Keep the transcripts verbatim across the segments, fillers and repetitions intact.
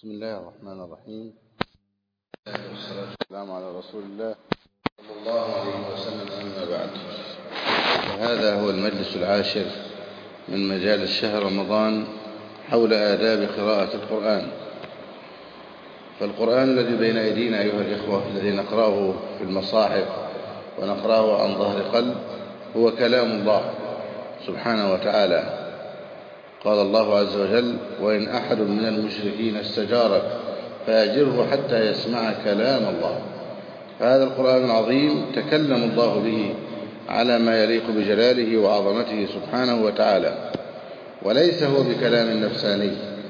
بسم الله الرحمن الرحيم، والصلاة والسلام على رسول الله صلى الله عليه وسلم. أما بعد، فهذا هو المجلس العاشر من مجالس شهر رمضان حول آداب قراءة القرآن. فالقرآن الذي بين أيدينا أيها الإخوة الذي نقرأه في المصاحف ونقرأه عن ظهر قلب هو كلام الله سبحانه وتعالى. قال الله عز وجل: وإن أحد من المشركين استجارك فأجره حتى يسمع كلام الله. فهذا القرآن العظيم تكلم الله به على ما يليق بجلاله وعظمته سبحانه وتعالى، وليس هو بكلام نفساني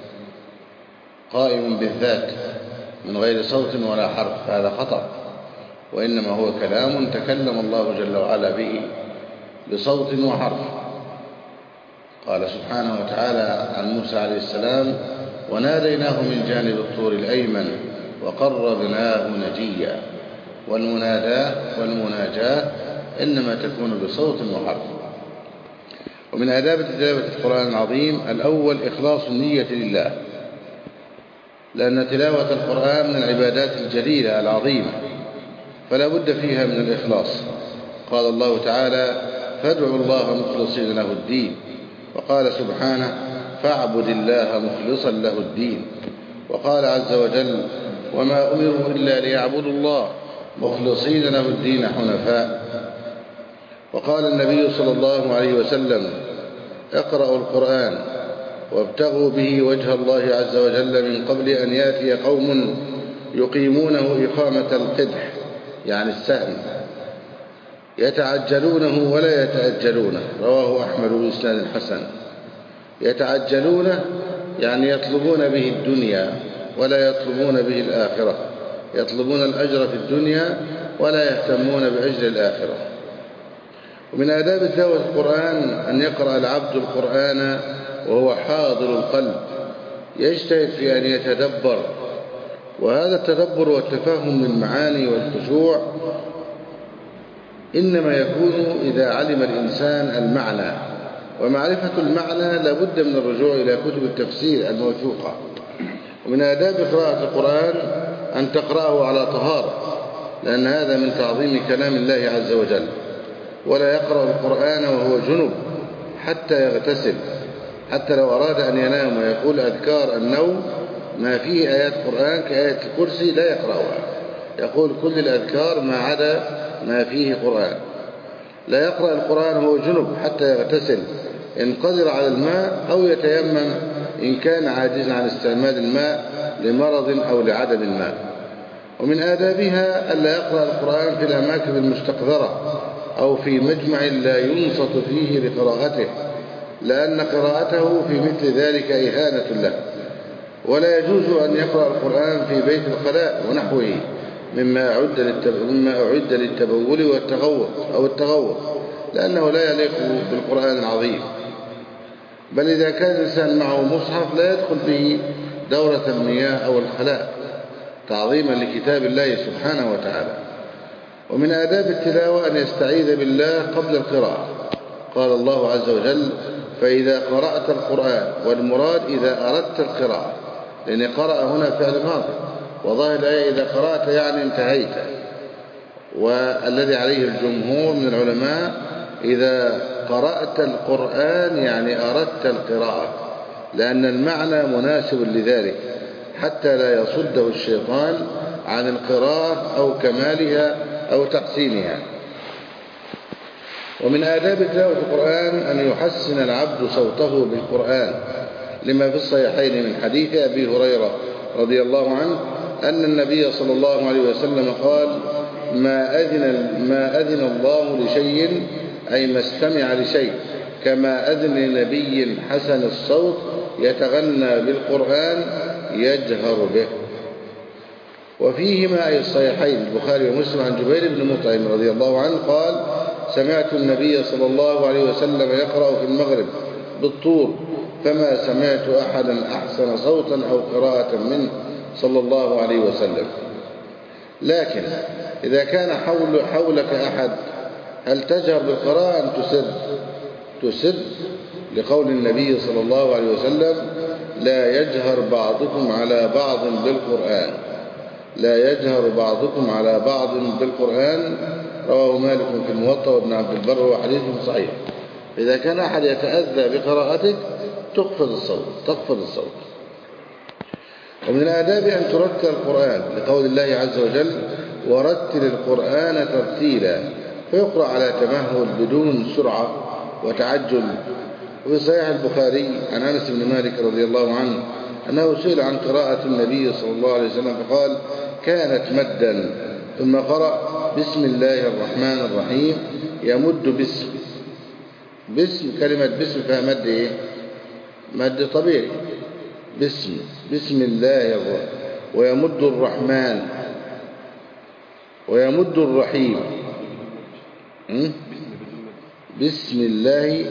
قائم بالذات من غير صوت ولا حرف، هذا خطأ، وإنما هو كلام تكلم الله جل وعلا به بصوت وحرف. قال سبحانه وتعالى عن موسى عليه السلام: وناديناه من جانب الطور الأيمن وقربناه نجيا. والمناداة والمناجاة إنما تكون بصوت وحرف. ومن آداب تلاوة القرآن العظيم الأول إخلاص النية لله، لأن تلاوة القرآن من العبادات الجليلة العظيمة، فلا بد فيها من الإخلاص. قال الله تعالى: فادعوا الله مخلصين له الدين. وقال سبحانه: فاعبد الله مخلصا له الدين. وقال عز وجل: وما أمروا إلا ليعبدوا الله مخلصين له الدين حنفاء. وقال النبي صلى الله عليه وسلم: اقرأوا القرآن وابتغوا به وجه الله عز وجل من قبل أن يأتي قوم يقيمونه إقامة القدح، يعني السهم، يتعجلونه ولا يتأجلونه. رواه أحمد بإسناد حسن. يتعجلونه يعني يطلبون به الدنيا ولا يطلبون به الآخرة، يطلبون الأجر في الدنيا ولا يهتمون بأجر الآخرة. ومن آداب تلاوة القرآن أن يقرأ العبد القرآن وهو حاضر القلب، يجتهد في أن يتدبر، وهذا التدبر والتفهم للمعاني والخشوع إنما يكون إذا علم الإنسان المعنى، ومعرفة المعنى لابد من الرجوع إلى كتب التفسير الموثوقة. ومن آداب قراءة القرآن أن تقرأه على طهارة، لأن هذا من تعظيم كلام الله عز وجل. ولا يقرأ القرآن وهو جنب حتى يغتسل، حتى لو أراد أن ينام ويقول أذكار النوم ما فيه آيات قرآن كآية الكرسي لا يقرأها، يقول كل الأذكار ما عدا ما فيه قرآن. لا يقرأ القرآن وهو جنب حتى يغتسل إن قدر على الماء، أو يتيمم إن كان عاجزا عن استعمال الماء لمرض أو لعدم الماء. ومن آدابها ألا يقرأ القرآن في الأماكن المستقذرة أو في مجمع لا ينصت فيه لقراءته، لأن قراءته في مثل ذلك إهانة له. ولا يجوز أن يقرأ القرآن في بيت الخلاء ونحوه مما أعد مما أعد للتبول والتغوط أو التغوط، لأنه لا يليق بالقرآن العظيم. بل إذا كان الإنسان معه مصحف لا يدخل به دورة المياه أو الخلاء تعظيما لكتاب الله سبحانه وتعالى. ومن آداب التلاوة أن يستعيذ بالله قبل القراءة. قال الله عز وجل: فإذا قرأت القرآن، والمراد إذا أردت القراءة، لأن قرأ هنا فعل ماضي، وظاهر الآية إذا قرأت يعني انتهيت. والذي عليه الجمهور من العلماء إذا قرأت القرآن يعني أردت القراءة، لأن المعنى مناسب لذلك حتى لا يصده الشيطان عن القراءة أو كمالها أو تحسينها. ومن آداب تلاوة القرآن أن يحسن العبد صوته بالقرآن، لما في الصحيحين من حديث أبي هريرة رضي الله عنه أن النبي صلى الله عليه وسلم قال: ما أذن, ما أذن الله لشيء، أي ما استمع لشيء، كما أذن لنبي حسن الصوت يتغنى بالقرآن يجهر به. وفيهما أي الصحيحين البخاري ومسلم عن جبير بن مطعم رضي الله عنه قال: سمعت النبي صلى الله عليه وسلم يقرأ في المغرب بالطور، فما سمعت أحدا أحسن صوتا أو قراءة منه صلى الله عليه وسلم. لكن إذا كان حول حولك أحد هل تجهر بالقراءة أم تسر؟ تسر، لقول النبي صلى الله عليه وسلم: لا يجهر بعضكم على بعض بالقرآن لا يجهر بعضكم على بعض بالقرآن رواه مالك في الموطأ وابن عبد البر وهو حديث صحيح. إذا كان أحد يتأذى بقراءتك تخفض الصوت تخفض الصوت. ومن الآداب أن ترتل القرآن لقول الله عز وجل ورتل القرآن ترتيلا، فيقرأ على تمهل بدون سرعة وتعجل. وفي صحيح البخاري عن أنس بن مالك رضي الله عنه أنه سئل عن قراءة النبي صلى الله عليه وسلم فقال كانت مدا، ثم قرأ بسم الله الرحمن الرحيم يمد باسم باسم كلمة باسم فيها مد إيه؟ مد طبيعي. باسم بسم الله الرحمن ويمد الرحمن ويمد الرحيم. بسم الله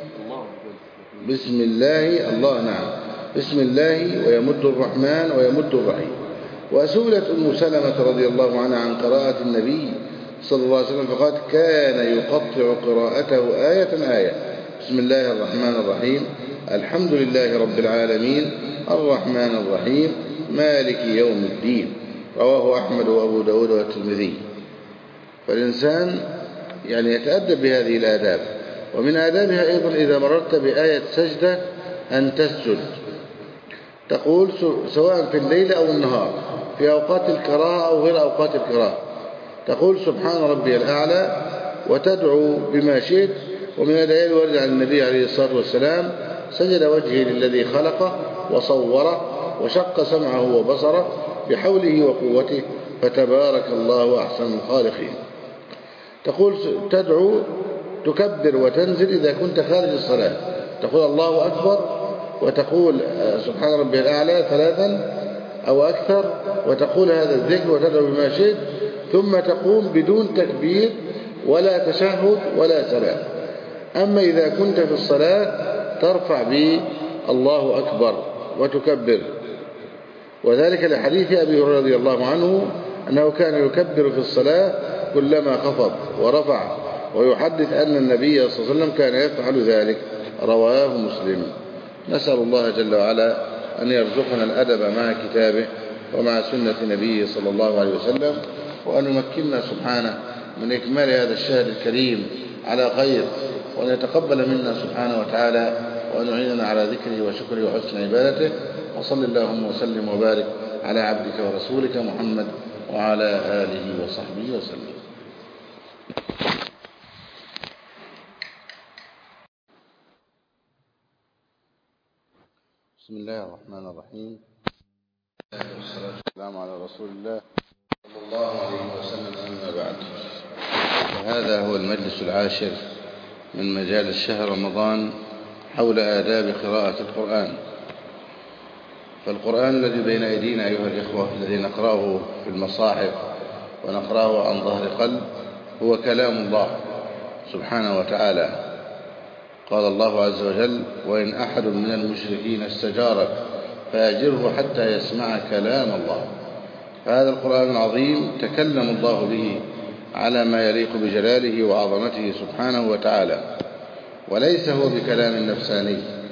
بسم الله الله نعم بسم الله ويمد الرحمن ويمد الرحيم. وسئلت أم سلمة رضي الله عنها عن قراءة النبي صلى الله عليه وسلم فقالت كان يقطع قراءته آية آية بسم الله الرحمن الرحيم الحمد لله رب العالمين الرحمن الرحيم مالك يوم الدين رواه أحمد وأبو داود والترمذي. فالإنسان يعني يتأدب بهذه الآداب. ومن آدابها أيضا إذا مررت بآية سجدة أن تسجد، تقول سواء في الليل أو النهار في أوقات الكراهة أو غير أوقات الكراهة، تقول سبحان ربي الأعلى وتدعو بما شئت. ومن الآيات الواردة عن النبي عليه الصلاة والسلام سجد وجهه للذي خلقه وصوره وشق سمعه وبصره بحوله وقوته فتبارك الله أحسن الخالقين. تقول تدعو تكبر وتنزل إذا كنت خارج الصلاة، تقول الله أكبر وتقول سبحان ربي الأعلى ثلاثا أو أكثر وتقول هذا الذكر وتدعو بما شئت، ثم تقوم بدون تكبير ولا تشهد ولا سلام. أما إذا كنت في الصلاة ترفع به الله أكبر وتكبر، وذلك لحديث أبي هريرة رضي الله عنه أنه كان يكبر في الصلاة كلما خفض ورفع، ويحدث أن النبي صلى الله عليه وسلم كان يفعل ذلك رواه مسلم. نسأل الله جل وعلا أن يرزقنا الأدب مع كتابه ومع سنة نبيه صلى الله عليه وسلم، وأن يمكننا سبحانه من إكمال هذا الشهر الكريم على خير، وأن يتقبل منا سبحانه وتعالى، وأن يعيننا على ذكره وشكره وحسن عبادته. وصل اللهم وسلم وبارك على عبدك ورسولك محمد وعلى آله وصحبه وسلم. بسم الله الرحمن الرحيم والصلاة والسلام على رسول الله صلى الله عليه وسلم. أما بعد، وهذا هو المجلس العاشر من مجالس شهر رمضان حول آداب قراءة القرآن. فالقرآن الذي بين أيدينا أيها الإخوة الذي نقرأه في المصاحف ونقرأه عن ظهر قلب هو كلام الله سبحانه وتعالى. قال الله عز وجل وإن أحد من المشركين استجارك فأجره حتى يسمع كلام الله. فهذا القرآن العظيم تكلم الله به على ما يليق بجلاله وعظمته سبحانه وتعالى، وليس هو بكلام نفساني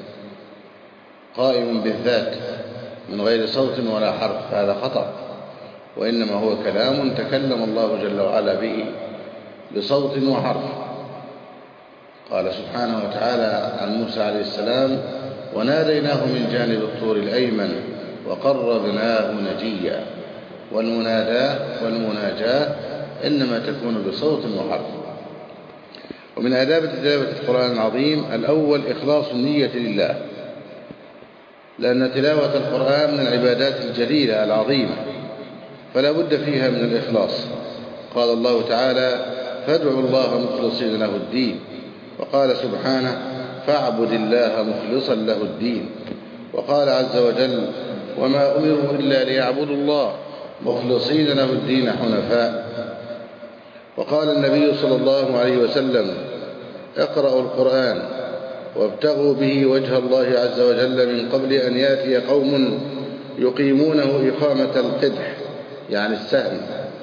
قائم بالذات من غير صوت ولا حرف، هذا خطأ، وإنما هو كلام تكلم الله جل وعلا به بصوت وحرف. قال سبحانه وتعالى عن موسى عليه السلام وناديناه من جانب الطور الأيمن وقربناه نجيا. والمناداة والمناجاة إنما تكون بصوت وحرف. ومن آداب تلاوة القرآن العظيم الأول إخلاص النية لله، لأن تلاوة القرآن من العبادات الجليلة العظيمة فلا بد فيها من الإخلاص. قال الله تعالى فادعوا الله مخلصين له الدين، وقال سبحانه فاعبد الله مخلصا له الدين. وقال عز وجل وما أمروا إلا ليعبدوا الله مخلصين له الدين حنفاء. وقال النبي صلى الله عليه وسلم اقرأوا القرآن وابتغوا به وجه الله عز وجل من قبل أن يأتي قوم يقيمونه إقامة القدح يعني السهم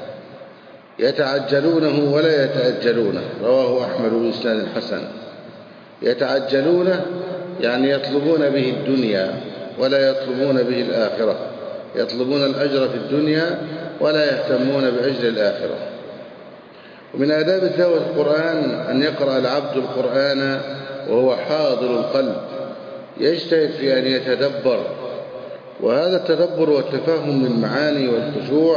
يتعجلونه ولا يتأجلونه. رواه أحمد بإسناد حسن. يتعجلونه يعني يطلبون به الدنيا ولا يطلبون به الآخرة، يطلبون الأجر في الدنيا ولا يهتمون بأجر الآخرة. ومن آداب تلاوة القرآن أن يقرأ العبد القرآن وهو حاضر القلب، يجتهد في أن يتدبر، وهذا التدبر والتفهم للمعاني والخشوع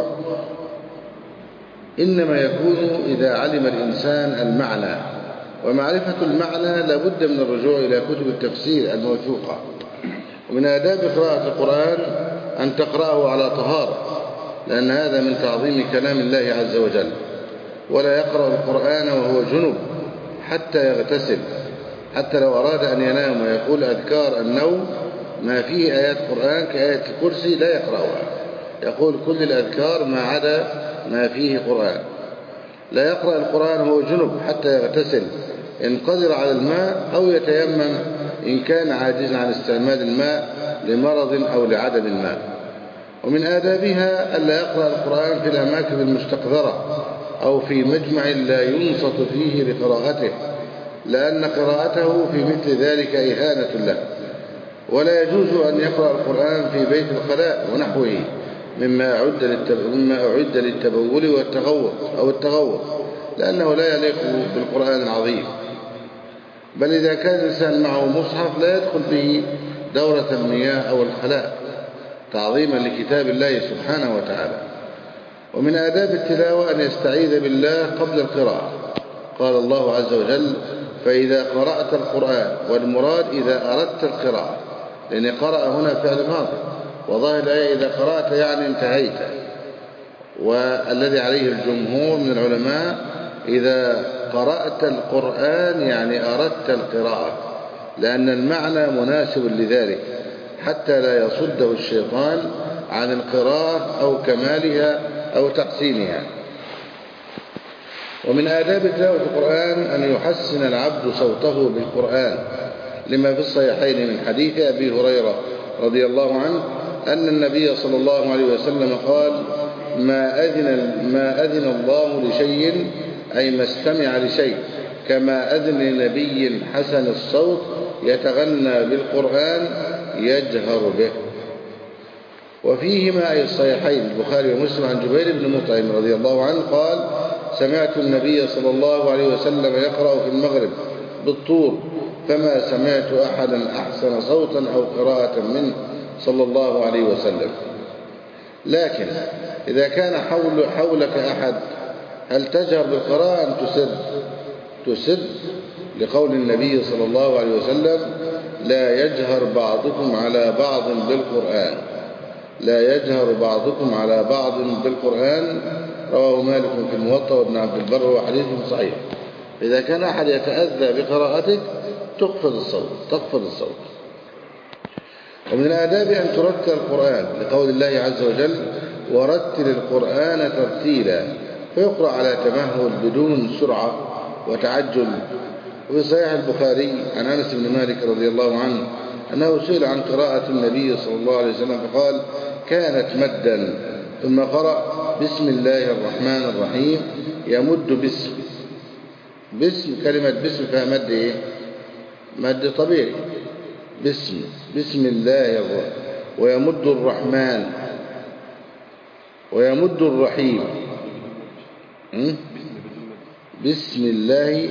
إنما يكون إذا علم الإنسان المعنى، ومعرفة المعنى لابد من الرجوع إلى كتب التفسير الموثوقة. ومن آداب قراءة القرآن أن تقرأه على طهارة، لأن هذا من تعظيم كلام الله عز وجل. ولا يقرأ القرآن وهو جنب حتى يغتسل، حتى لو أراد أن ينام ويقول أذكار النوم ما فيه آيات قرآن كآية الكرسي لا يقرأها، يقول كل الأذكار ما عدا ما فيه قرآن. لا يقرأ القرآن وهو جنب حتى يغتسل إن قدر على الماء، أو يتيمم إن كان عاجزا عن استعمال الماء لمرض أو لعدم الماء. ومن آدابها ألا يقرأ القرآن في الأماكن المستقذرة أو في مجمع لا ينصت فيه لقراءته، لأن قراءته في مثل ذلك إهانة له. ولا يجوز أن يقرأ القرآن في بيت الخلاء ونحوه مما أعد مما أعد للتبول والتغوط أو التغوط، لأنه لا يليق بالقرآن العظيم. بل إذا كان الإنسان معه مصحف لا يدخل به دورة المياه أو الخلاء تعظيما لكتاب الله سبحانه وتعالى. ومن آداب التلاوة أن يستعيذ بالله قبل القراءة. قال الله عز وجل: فإذا قرأت القرآن، والمراد إذا أردت القراءة، لأن قرأ هنا فعل ماضي، وظاهر الآية إذا قرأت يعني انتهيت. والذي عليه الجمهور من العلماء إذا قرأت القرآن يعني أردت القراءة، لأن المعنى مناسب لذلك حتى لا يصده الشيطان عن القراءة أو كمالها أو تحسينها. ومن آداب تلاوة القرآن أن يحسن العبد صوته بالقرآن، لما في الصحيحين من حديث أبي هريرة رضي الله عنه أن النبي صلى الله عليه وسلم قال: ما أذن, ما أذن الله لشيء، أي ما استمع لشيء، كما أذن لنبي حسن الصوت يتغنى بالقرآن يجهر به. وفيهما أي الصحيحين البخاري ومسلم عن جبير بن مطعم رضي الله عنه قال: سمعت النبي صلى الله عليه وسلم يقرأ في المغرب بالطور، فما سمعت أحدا أحسن صوتا أو قراءة منه صلى الله عليه وسلم. لكن إذا كان حول حولك أحد هل تجهر بالقراءة أم تسر؟ تسر، لقول النبي صلى الله عليه وسلم: لا يجهر بعضكم على بعض بالقرآن، لا يجهر بعضكم على بعض بالقرآن. رواه مالك في الموطأ وابن عبد البر، وحديث صحيح. إذا كان أحد يتأذى بقراءتك تخفض الصوت تخفض الصوت. ومن الآداب أن ترتل القرآن، لقول الله عز وجل: ورتل القرآن ترتيلا، فيقرأ على تمهل بدون سرعة وتعجل. وفي صحيح البخاري عن أنس بن مالك رضي الله عنه أنه سئل عن قراءة النبي صلى الله عليه وسلم فقال: كانت مدا، ثم قرأ: بسم الله الرحمن الرحيم، يمد باسم. باسم، كلمة باسم فيها مد إيه؟ مد طبيعي. باسم، بسم الله الرحمن، ويمد الرحمن، ويمد الرحيم. بسم الله،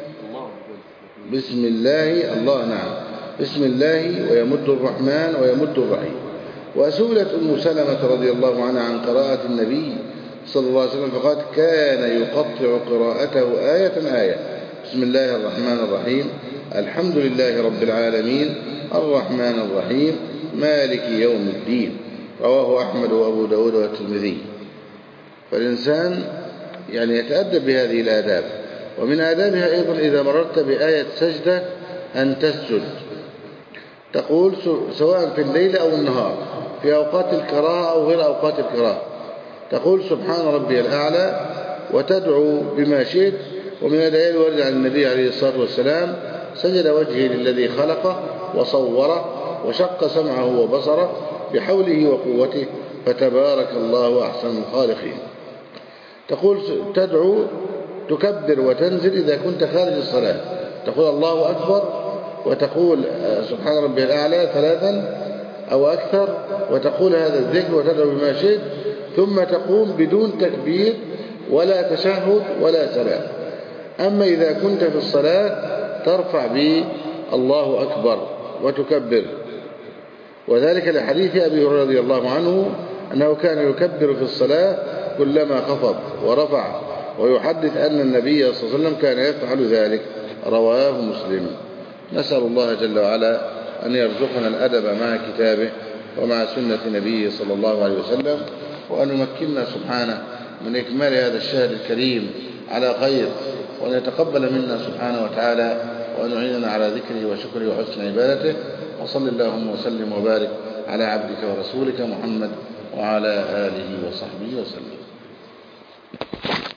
بسم الله، الله نعم، بسم الله ويمد الرحمن ويمد الرحيم. وسئلت أم سلمة رضي الله عنها عن قراءة النبي صلى الله عليه وسلم فقالت: كان يقطع قراءته آية آية: بسم الله الرحمن الرحيم، الحمد لله رب العالمين، الرحمن الرحيم، مالك يوم الدين. رواه أحمد وأبو داود والترمذي. فالإنسان يعني يتأدب بهذه الآداب. ومن آدابها أيضا إذا مررت بآية سجدة أن تسجد، تقول سواء في الليل أو النهار، في أوقات الكراهة أو غير أوقات الكراهة، تقول سبحان ربي الأعلى، وتدعو بما شئت. ومن الآيات الواردة عن النبي عليه الصلاة والسلام: سجد وجهي للذي خلقه وصوره وشق سمعه وبصره بحوله وقوته، فتبارك الله أحسن الخالقين. تقول تدعو تكبر وتنزل إذا كنت خارج الصلاة، تقول الله أكبر وتقول سبحان ربي الأعلى ثلاثا، أو أكثر وتقول هذا الذكر وتدعو بما شئت، ثم تقوم بدون تكبير ولا تشهد ولا سلام. أما إذا كنت في الصلاة ترفع به الله أكبر وتكبر، وذلك لحديث أبي هريرة رضي الله عنه أنه كان يكبر في الصلاة كلما خفض ورفع، ويحدث أن النبي صلى الله عليه وسلم كان يفعل ذلك، رواه مسلم. نسأل الله جل وعلا أن يرزقنا الأدب مع كتابه ومع سنة نبيه صلى الله عليه وسلم، وأن يمكننا سبحانه من إكمال هذا الشهر الكريم على خير، وأن يتقبل منا سبحانه وتعالى، وأن يعيننا على ذكره وشكره وحسن عبادته. وصل اللهم وسلم وبارك على عبدك ورسولك محمد وعلى آله وصحبه وسلم.